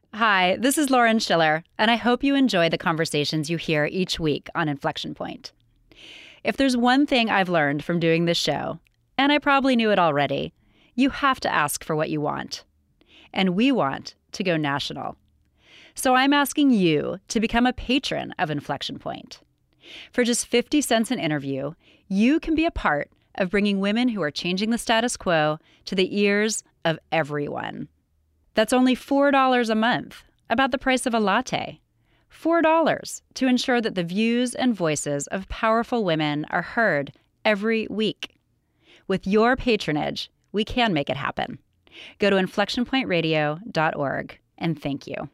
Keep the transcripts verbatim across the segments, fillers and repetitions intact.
Hi, this is Lauren Schiller, and I hope you enjoy the conversations you hear each week on Inflection Point. If there's one thing I've learned from doing this show, and I probably knew it already, you have to ask for what you want. And we want to go national. So I'm asking you to become a patron of Inflection Point. For just fifty cents an interview, you can be a part of bringing women who are changing the status quo to the ears of everyone. That's only four dollars a month, about the price of a latte. four dollars to ensure that the views and voices of powerful women are heard every week. With your patronage, we can make it happen. Go to inflection point radio dot org and thank you.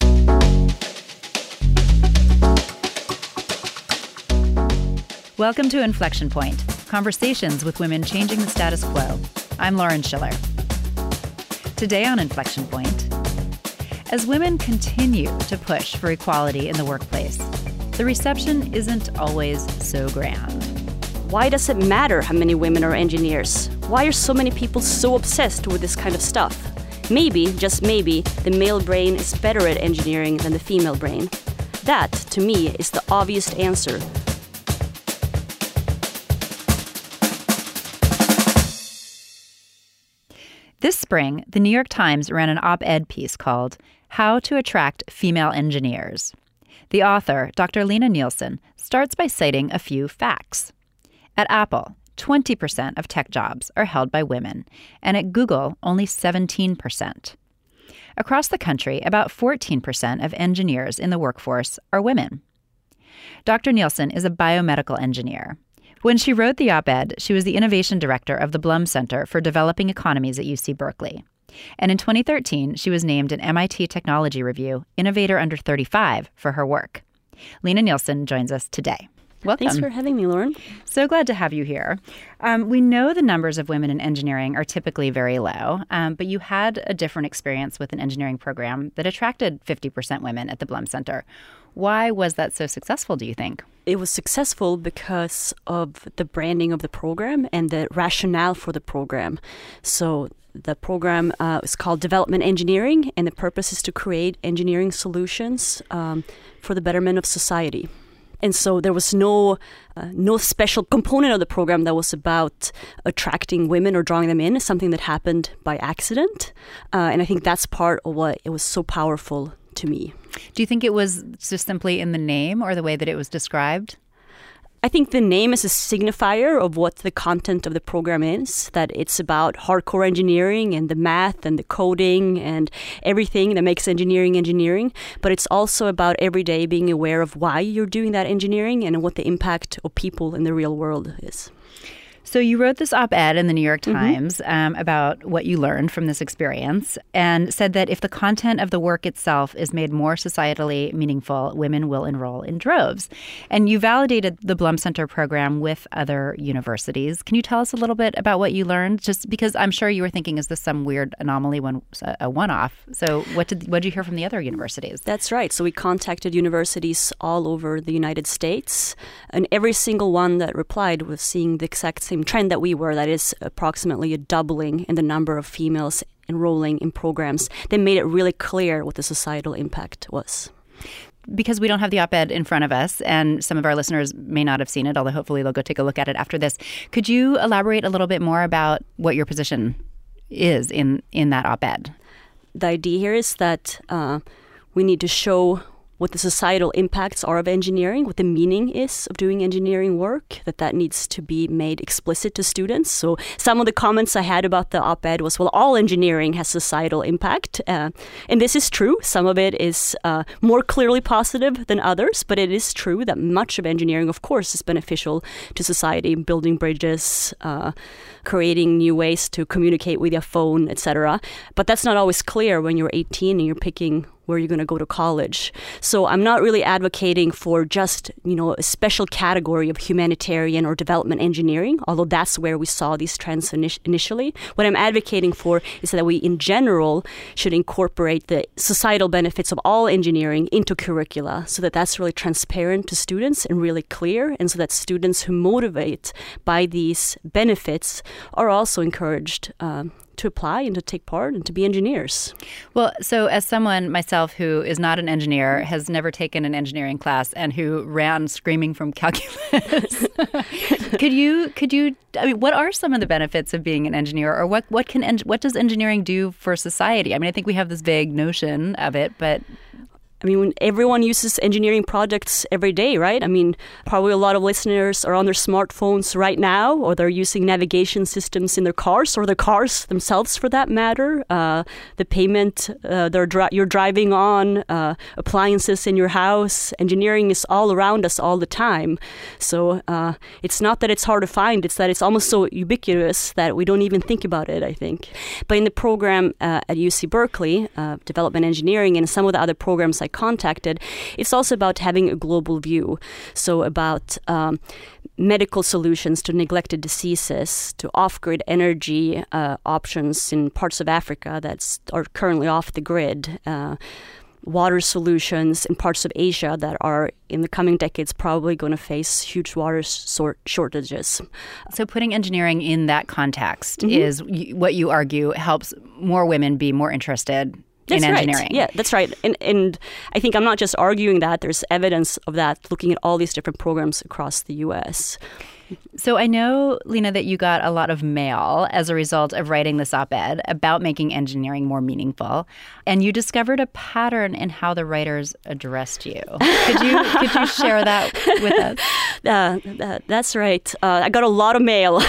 Welcome to Inflection Point, conversations with women changing the status quo. I'm Lauren Schiller. Today on Inflection Point, as women continue to push for equality in the workplace, the reception isn't always so grand. Why does it matter how many women are engineers? Why are so many people so obsessed with this kind of stuff? Maybe, just maybe, the male brain is better at engineering than the female brain. That, to me, is the obvious answer. This spring, the New York Times ran an op-ed piece called How to Attract Female Engineers. The author, Doctor Lena Nielsen, starts by citing a few facts. At Apple, twenty percent of tech jobs are held by women, and at Google, only seventeen percent. Across the country, about fourteen percent of engineers in the workforce are women. Doctor Nielsen is a biomedical engineer. When she wrote the op-ed, she was the innovation director of the Blum Center for Developing Economies at U C Berkeley. And in twenty thirteen, she was named an M I T Technology Review Innovator Under thirty-five for her work. Lena Nielsen joins us today. Welcome. Thanks for having me, Lauren. So glad to have you here. Um, we know the numbers of women in engineering are typically very low, um, but you had a different experience with an engineering program that attracted fifty percent women at the Blum Center. Why was that so successful, do you think? It was successful because of the branding of the program and the rationale for the program. So the program uh, is called Development Engineering, and the purpose is to create engineering solutions um, for the betterment of society. And so there was no uh, no special component of the program that was about attracting women or drawing them in. It's something that happened by accident. Uh, and I think that's part of what it was so powerful to me. Do you think it was just simply in the name or the way that it was described? I think the name is a signifier of what the content of the program is, that it's about hardcore engineering and the math and the coding and everything that makes engineering engineering. But it's also about every day being aware of why you're doing that engineering and what the impact of people in the real world is. So you wrote this op-ed in the New York Times mm-hmm. um, about what you learned from this experience and said that if the content of the work itself is made more societally meaningful, women will enroll in droves. And you validated the Blum Center program with other universities. Can you tell us a little bit about what you learned? Just because I'm sure you were thinking, is this some weird anomaly, one, a one-off? So what did what did you hear from the other universities? That's right. So we contacted universities all over the United States, and every single one that replied was seeing the exact same trend that we were, that is approximately a doubling in the number of females enrolling in programs. They made it really clear what the societal impact was. Because we don't have the op-ed in front of us, and some of our listeners may not have seen it, although hopefully they'll go take a look at it after this, could you elaborate a little bit more about what your position is in, in that op-ed? The idea here is that uh, we need to show what the societal impacts are of engineering, what the meaning is of doing engineering work, that that needs to be made explicit to students. So some of the comments I had about the op-ed was, well, all engineering has societal impact. Uh, and this is true. Some of it is uh, more clearly positive than others, but it is true that much of engineering, of course, is beneficial to society, building bridges, uh, creating new ways to communicate with your phone, et cetera. But that's not always clear when you're eighteen and you're picking where you're going to go to college. So I'm not really advocating for just, you know, a special category of humanitarian or development engineering, although that's where we saw these trends init- initially. What I'm advocating for is that we, in general, should incorporate the societal benefits of all engineering into curricula so that that's really transparent to students and really clear, and so that students who motivate by these benefits are also encouraged um, to apply and to take part and to be engineers. Well, so as someone myself who is not an engineer, has never taken an engineering class, and who ran screaming from calculus, could you could you I mean, what are some of the benefits of being an engineer, or what what can what does engineering do for society? I mean, I think we have this vague notion of it, but I mean, when everyone uses engineering projects every day, right? I mean, probably a lot of listeners are on their smartphones right now, or they're using navigation systems in their cars, or their cars themselves, for that matter. Uh, the pavement uh, they're dri- you're driving on, uh, appliances in your house. Engineering is all around us all the time. So uh, it's not that it's hard to find; it's that it's almost so ubiquitous that we don't even think about it, I think. But in the program uh, at U C Berkeley, uh, Development Engineering, and some of the other programs I contacted, it's also about having a global view. So about um, medical solutions to neglected diseases, to off-grid energy uh, options in parts of Africa that are currently off the grid, uh, water solutions in parts of Asia that are in the coming decades probably going to face huge water sort shortages. So putting engineering in that context mm-hmm. is what you argue helps more women be more interested That's in engineering. Right. Yeah, that's right. And and I think I'm not just arguing that. There's evidence of that looking at all these different programs across the U S. So I know, Lena, that you got a lot of mail as a result of writing this op-ed about making engineering more meaningful. And you discovered a pattern in how the writers addressed you. Could you could you share that with us? Uh, that, that's right. Uh, I got a lot of mail.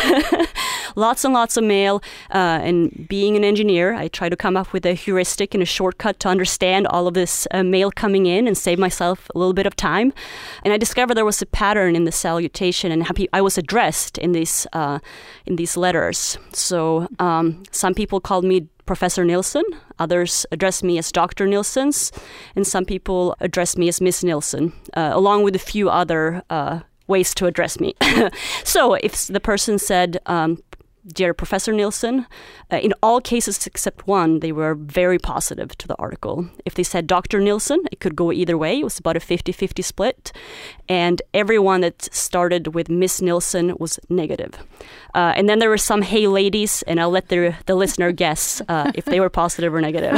Lots and lots of mail. Uh, and being an engineer, I try to come up with a heuristic and a shortcut to understand all of this uh, mail coming in and save myself a little bit of time. And I discovered there was a pattern in the salutation and how pe- I was addressed in these uh, in these letters. So um, some people called me Professor Nilsson, others addressed me as Doctor Nilssons, and some people addressed me as Miss Nilsson, uh, along with a few other uh, ways to address me. So if the person said, um, Dear Professor Nilsson, uh, in all cases except one, they were very positive to the article. If they said Doctor Nilsson, it could go either way. It was about a fifty-fifty split. And everyone that started with Miss Nilsson was negative. Uh, and then there were some hey ladies, and I'll let the, the listener guess uh, if they were positive or negative.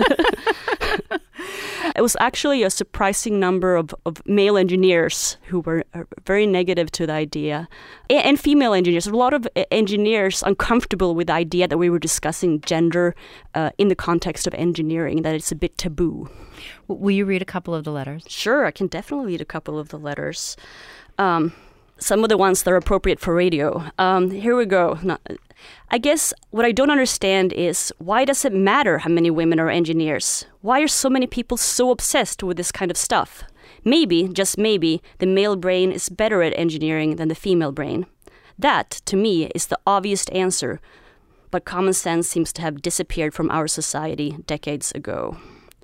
It was actually a surprising number of, of male engineers who were very negative to the idea, and, and female engineers. A lot of engineers uncomfortable with the idea that we were discussing gender uh, in the context of engineering, that it's a bit taboo. Will you read a couple of the letters? Sure, I can definitely read a couple of the letters. Um, some of the ones that are appropriate for radio. Um, here we go. No, I guess what I don't understand is, why does it matter how many women are engineers? Why are so many people so obsessed with this kind of stuff? Maybe, just maybe, the male brain is better at engineering than the female brain. That, to me, is the obvious answer, but common sense seems to have disappeared from our society decades ago.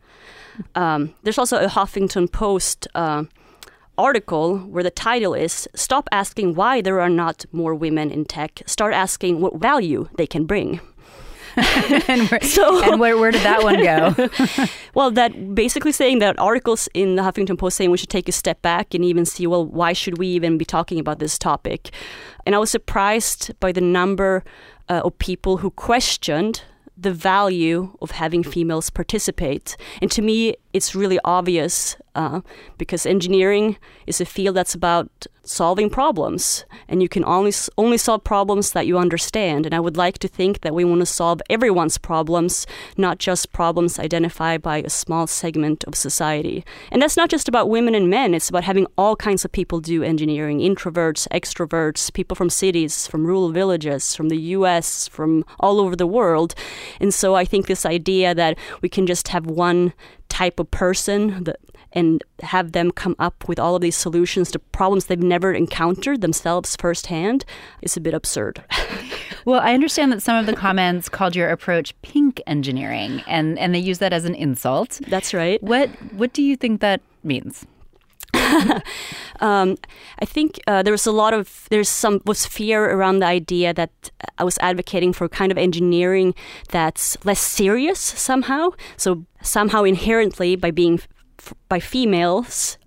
Um, there's also a Huffington Post uh, article where the title is, Stop asking why there are not more women in tech. Start asking what value they can bring. and where, so, and where, where did that one go? Well, that basically saying that articles in the Huffington Post saying we should take a step back and even see, well, why should we even be talking about this topic? And I was surprised by the number uh, of people who questioned the value of having females participate. And to me, it's really obvious uh, because engineering is a field that's about solving problems, and you can only only solve problems that you understand. And I would like to think that we want to solve everyone's problems, not just problems identified by a small segment of society. And that's not just about women and men. It's about having all kinds of people do engineering: introverts, extroverts, people from cities, from rural villages, from the U S, from all over the world. And so I think this idea that we can just have one type of person that, and have them come up with all of these solutions to problems they've never encountered themselves firsthand is a bit absurd. Well, I understand that some of the comments called your approach pink engineering, and, and they use that as an insult. That's right. What what do you think that means? um, I think uh, there was a lot of, there's some, was fear around the idea that I was advocating for kind of engineering that's less serious somehow. So somehow inherently by being, f- by females,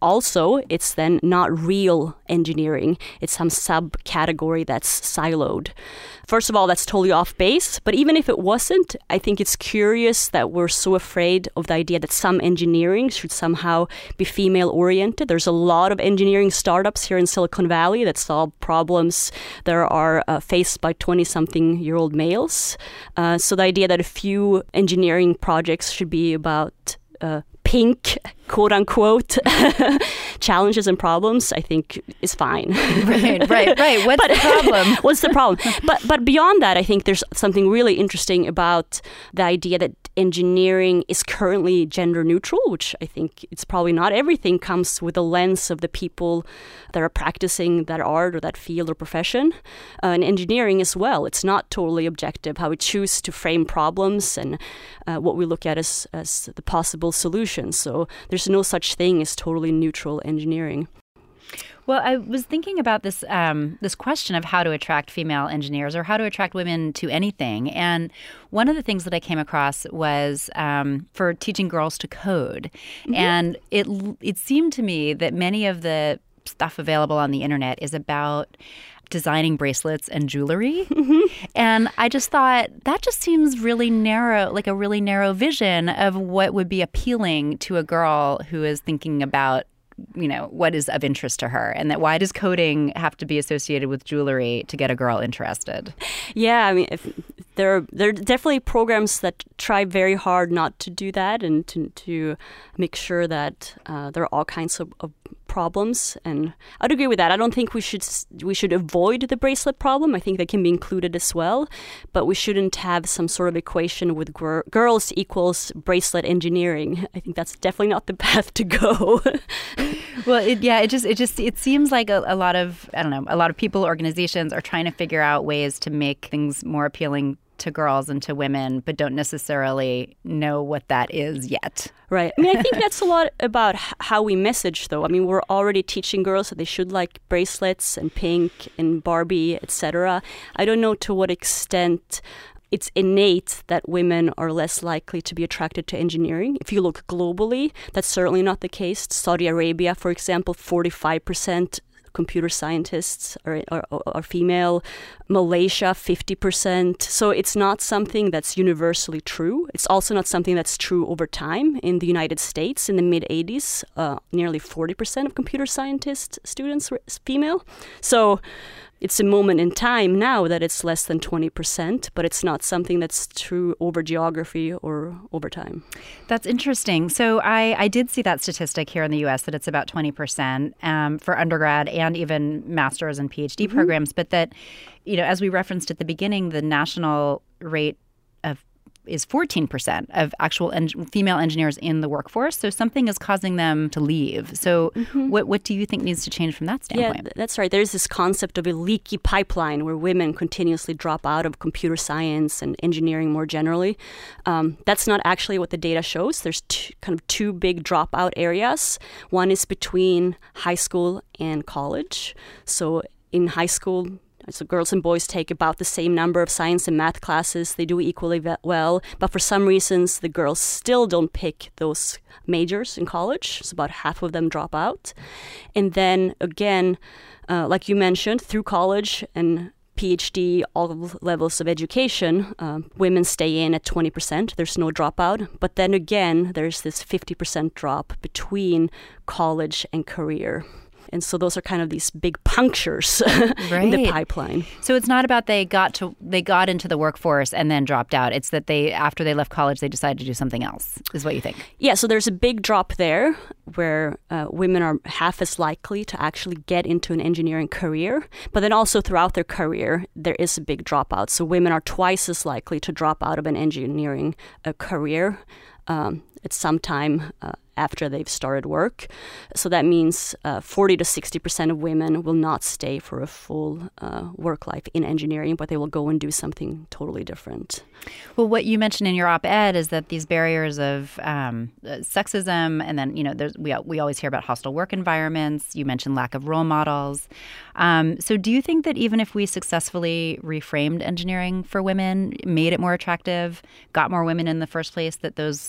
also it's then not real engineering. It's some subcategory that's siloed. First of all, that's totally off base. But even if it wasn't, I think it's curious that we're so afraid of the idea that some engineering should somehow be female-oriented. There's a lot of engineering startups here in Silicon Valley that solve problems that are uh, faced by twenty-something-year-old males. Uh, so the idea that a few engineering projects should be about uh, pink, quote-unquote, challenges and problems, I think is fine. Right, right, right. What's but, the problem? What's the problem? But but beyond that, I think there's something really interesting about the idea that engineering is currently gender neutral, which I think it's probably not. Everything comes with a lens of the people that are practicing that art or that field or profession. Uh, and engineering as well. It's not totally objective how we choose to frame problems and uh, what we look at as, as the possible solutions. So there's no such thing as totally neutral engineering. Well, I was thinking about this um, this question of how to attract female engineers or how to attract women to anything. And one of the things that I came across was um, for teaching girls to code. Mm-hmm. And it it seemed to me that many of the stuff available on the internet is about designing bracelets and jewelry. Mm-hmm. And I just thought that just seems really narrow, like a really narrow vision of what would be appealing to a girl who is thinking about, you know, what is of interest to her, and that why does coding have to be associated with jewelry to get a girl interested? Yeah, I mean, if there are, there are definitely programs that try very hard not to do that and to, to make sure that uh, there are all kinds of, of problems. And I'd agree with that. I don't think we should we should avoid the bracelet problem. I think that can be included as well. But we shouldn't have some sort of equation with gr- girls equals bracelet engineering. I think that's definitely not the path to go. Well, it, yeah, it just it just it seems like a, a lot of I don't know a lot of people, organizations are trying to figure out ways to make things more appealing to girls and to women, but don't necessarily know what that is yet. Right. I mean, I think that's a lot about h- how we message, though. I mean, we're already teaching girls that they should like bracelets and pink and Barbie, et cetera. I don't know to what extent it's innate that women are less likely to be attracted to engineering. If you look globally, that's certainly not the case. Saudi Arabia, for example, forty-five percent computer scientists are, are, are female. Malaysia, fifty percent. So it's not something that's universally true. It's also not something that's true over time. In the United States, in the mid-eighties, uh, nearly forty percent of computer scientist students were female. So it's a moment in time now that it's less than twenty percent, but it's not something that's true over geography or over time. That's interesting. So I, I did see that statistic here in the U S that it's about twenty percent um, for undergrad and even master's and PhD mm-hmm. programs, but that, you know, as we referenced at the beginning, the national rate of is fourteen percent of actual en- female engineers in the workforce. So something is causing them to leave. So mm-hmm. what what do you think needs to change from that standpoint? Yeah, that's right. There's this concept of a leaky pipeline where women continuously drop out of computer science and engineering more generally. Um, that's not actually what the data shows. There's two, kind of two big dropout areas. One is between high school and college. So in high school, so girls and boys take about the same number of science and math classes. They do equally well. But for some reasons, the girls still don't pick those majors in college. So about half of them drop out. And then again, uh, like you mentioned, through college and PhD, all levels of education, uh, women stay in at twenty percent. There's no dropout. But then again, there's this fifty percent drop between college and career. And so those are kind of these big punctures right. in the pipeline. So it's not about they got to they got into the workforce and then dropped out. It's that they after they left college, they decided to do something else, is what you think? Yeah, so there's a big drop there where uh, women are half as likely to actually get into an engineering career. But then also throughout their career, there is a big dropout. So women are twice as likely to drop out of an engineering uh, career um, at some time uh, after they've started work. So that means uh, forty to sixty percent of women will not stay for a full uh, work life in engineering, but they will go and do something totally different. Well, what you mentioned in your op-ed is that these barriers of um, sexism, and then, you know, there's, we, we always hear about hostile work environments. You mentioned lack of role models. Um, so do you think that even if we successfully reframed engineering for women, made it more attractive, got more women in the first place, that those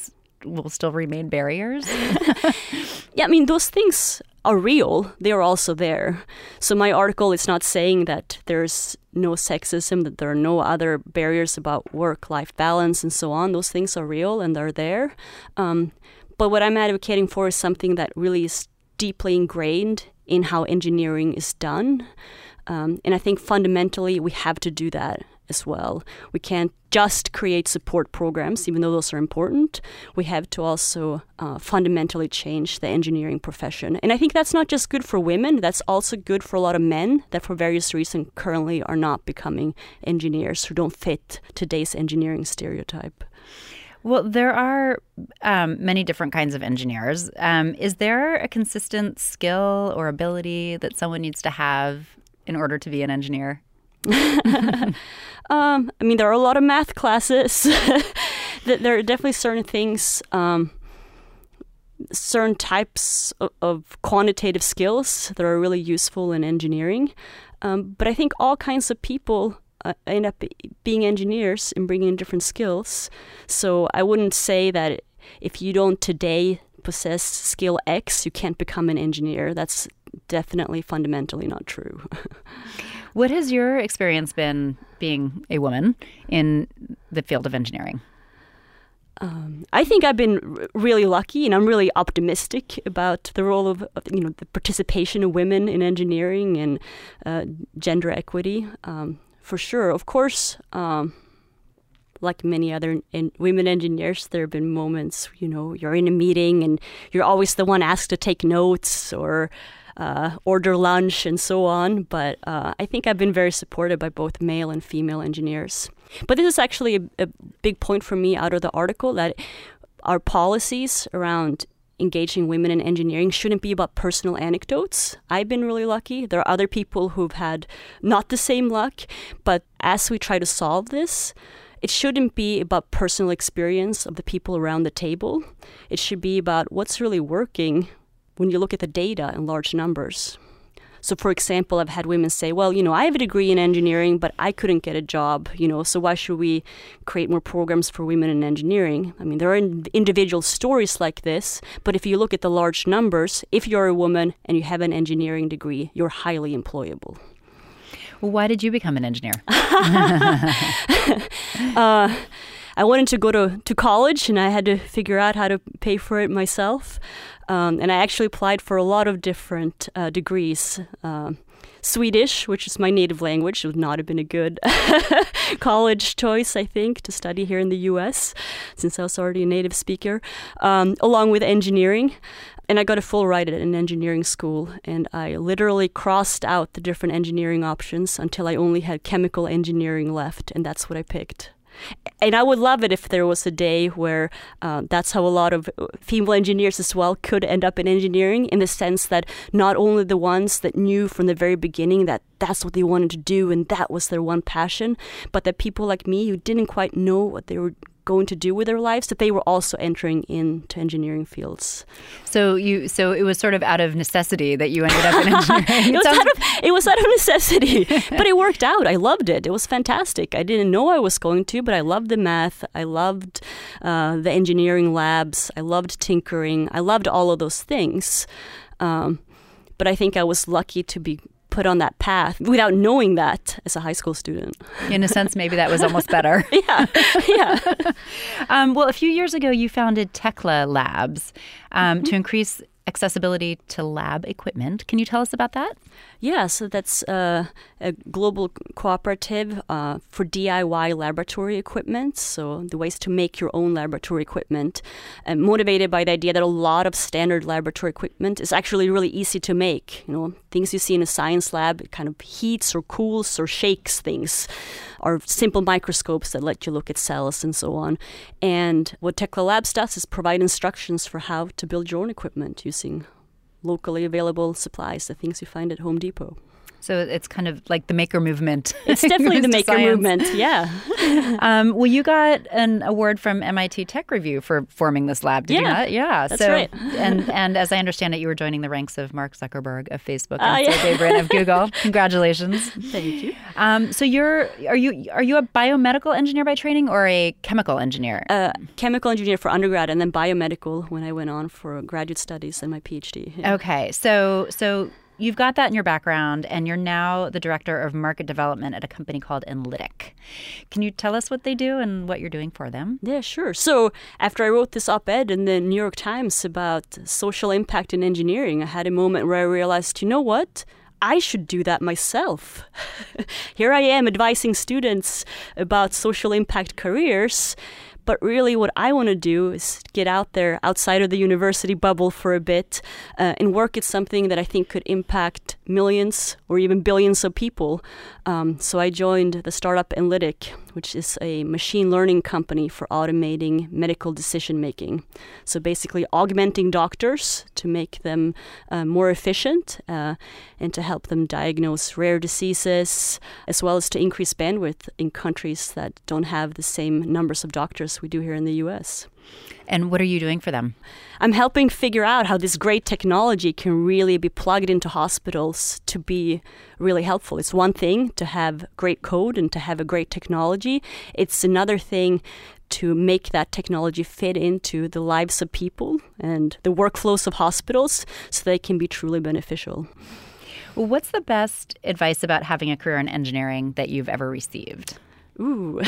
will still remain barriers? Yeah, I mean, those things are real. They are also there. So my article is not saying that there's no sexism, that there are no other barriers about work-life balance and so on. Those things are real and they're there. Um, but what I'm advocating for is something that really is deeply ingrained in how engineering is done. Um, and I think fundamentally we have to do that as well. We can't just create support programs, even though those are important. We have to also uh, fundamentally change the engineering profession. And I think that's not just good for women, that's also good for a lot of men that for various reasons currently are not becoming engineers, who don't fit today's engineering stereotype. Well, there are um, many different kinds of engineers. Um, is there a consistent skill or ability that someone needs to have in order to be an engineer? um, I mean, there are a lot of math classes. There are definitely certain things, um, certain types of, of quantitative skills that are really useful in engineering. Um, but I think all kinds of people uh, end up being engineers and bringing in different skills. So I wouldn't say that if you don't today possess skill X, you can't become an engineer. That's definitely fundamentally not true. What has your experience been being a woman in the field of engineering? Um, I think I've been r- really lucky, and I'm really optimistic about the role of, of you know, the participation of women in engineering and uh, gender equity. Um, for sure, of course, um, like many other en- women engineers, there have been moments, you know, you're in a meeting and you're always the one asked to take notes or Uh, order lunch and so on. But uh, I think I've been very supported by both male and female engineers. But this is actually a, a big point for me out of the article, that our policies around engaging women in engineering shouldn't be about personal anecdotes. I've been really lucky. There are other people who've had not the same luck. But as we try to solve this, it shouldn't be about personal experience of the people around the table. It should be about what's really working when you look at the data in large numbers. So, for example, I've had women say, well, you know, I have a degree in engineering, but I couldn't get a job, you know, so why should we create more programs for women in engineering? I mean, there are individual stories like this, but if you look at the large numbers, if you're a woman and you have an engineering degree, you're highly employable. Well, why did you become an engineer? uh, I wanted to go to, to college, and I had to figure out how to pay for it myself. Um, and I actually applied for a lot of different uh, degrees. Uh, Swedish, which is my native language, would not have been a good college choice, I think, to study here in the U S, since I was already a native speaker, um, along with engineering. And I got a full ride at an engineering school, and I literally crossed out the different engineering options until I only had chemical engineering left, and that's what I picked. And I would love it if there was a day where uh, that's how a lot of female engineers as well could end up in engineering, in the sense that not only the ones that knew from the very beginning that that's what they wanted to do and that was their one passion, but that people like me who didn't quite know what they were going to do with their lives, that they were also entering into engineering fields. So you, so it was sort of out of necessity that you ended up in engineering. it, was out of, it was out of necessity, but it worked out. I loved it. It was fantastic. I didn't know I was going to, but I loved the math. I loved uh, the engineering labs. I loved tinkering. I loved all of those things. Um, but I think I was lucky to be put on that path without knowing that as a high school student. In a sense, maybe that was almost better. yeah, yeah. um, well, a few years ago, you founded Tekla Labs um, mm-hmm. to increase accessibility to lab equipment. Can you tell us about that? Yeah, so that's uh, a global cooperative uh, for D I Y laboratory equipment. So the ways to make your own laboratory equipment, and motivated by the idea that a lot of standard laboratory equipment is actually really easy to make. You know, things you see in a science lab, it kind of heats or cools or shakes things, or simple microscopes that let you look at cells and so on. And what Tekla Labs does is provide instructions for how to build your own equipment using locally available supplies, the things you find at Home Depot. So it's kind of like the maker movement. It's definitely the maker science. movement, yeah. um, well, you got an award from M I T Tech Review for forming this lab, did yeah, you not? Yeah, that's so, right. and and as I understand it, you were joining the ranks of Mark Zuckerberg of Facebook uh, and yeah. Sergey Brin of Google. Congratulations. Thank you. Um, so you're are you are you a biomedical engineer by training or a chemical engineer? Uh, chemical engineer for undergrad, and then biomedical when I went on for graduate studies and my PhD. Yeah. Okay, so so. You've got that in your background, and you're now the director of market development at a company called Enlitic. Can you tell us what they do and what you're doing for them? Yeah, sure. So after I wrote this op-ed in the New York Times about social impact in engineering, I had a moment where I realized, you know what? I should do that myself. Here I am advising students about social impact careers. But really what I want to do is get out there outside of the university bubble for a bit uh, and work at something that I think could impact millions or even billions of people. Um, so I joined the startup Enlitic, which is a machine learning company for automating medical decision making. So basically augmenting doctors to make them uh, more efficient uh, and to help them diagnose rare diseases, as well as to increase bandwidth in countries that don't have the same numbers of doctors we do here in the U S. And what are you doing for them? I'm helping figure out how this great technology can really be plugged into hospitals to be really helpful. It's one thing to have great code and to have a great technology. It's another thing to make that technology fit into the lives of people and the workflows of hospitals so they can be truly beneficial. Well, what's the best advice about having a career in engineering that you've ever received? Ooh.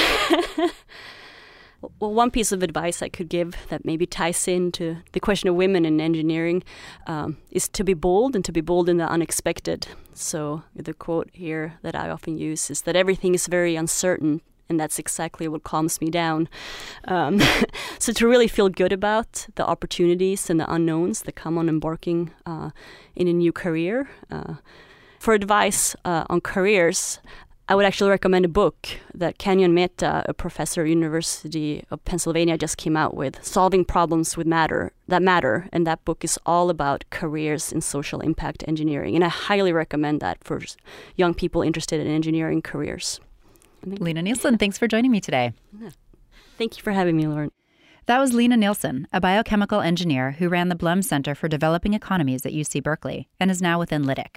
Well, one piece of advice I could give that maybe ties into the question of women in engineering um, is to be bold and to be bold in the unexpected. So the quote here that I often use is that everything is very uncertain, and that's exactly what calms me down. Um, so to really feel good about the opportunities and the unknowns that come on embarking uh, in a new career. Uh, for advice uh, on careers, I would actually recommend a book that Kanyon Mehta, a professor at University of Pennsylvania, just came out with, Solving Problems with Matter That Matter. And that book is all about careers in social impact engineering. And I highly recommend that for young people interested in engineering careers. Lena Nielsen, thanks for joining me today. Thank you for having me, Lauren. That was Lena Nielsen, a biochemical engineer who ran the Blum Center for Developing Economies at U C Berkeley and is now with Enlitic.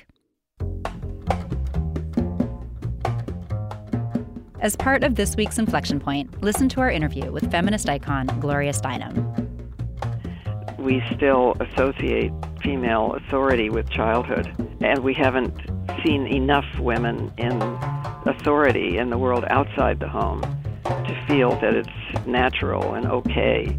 As part of this week's Inflection Point, listen to our interview with feminist icon Gloria Steinem. We still associate female authority with childhood, and we haven't seen enough women in authority in the world outside the home to feel that it's natural and okay.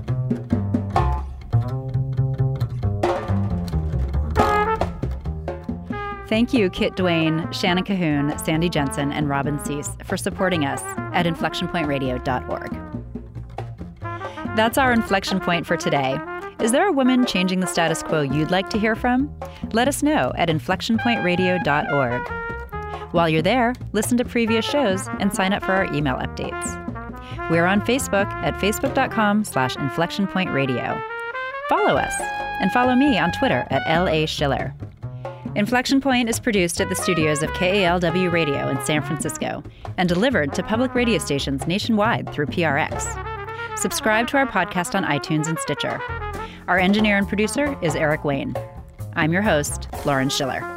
Thank you, Kit Duane, Shannon Cahoon, Sandy Jensen, and Robin Cease for supporting us at inflection point radio dot org. That's our Inflection Point for today. Is there a woman changing the status quo you'd like to hear from? Let us know at inflection point radio dot org. While you're there, listen to previous shows and sign up for our email updates. We're on Facebook at facebook dot com slash inflection point radio. Follow us, and follow me on Twitter at L A Schiller. Inflection Point is produced at the studios of K A L W Radio in San Francisco and delivered to public radio stations nationwide through P R X. Subscribe to our podcast on iTunes and Stitcher. Our engineer and producer is Eric Wayne. I'm your host, Lauren Schiller.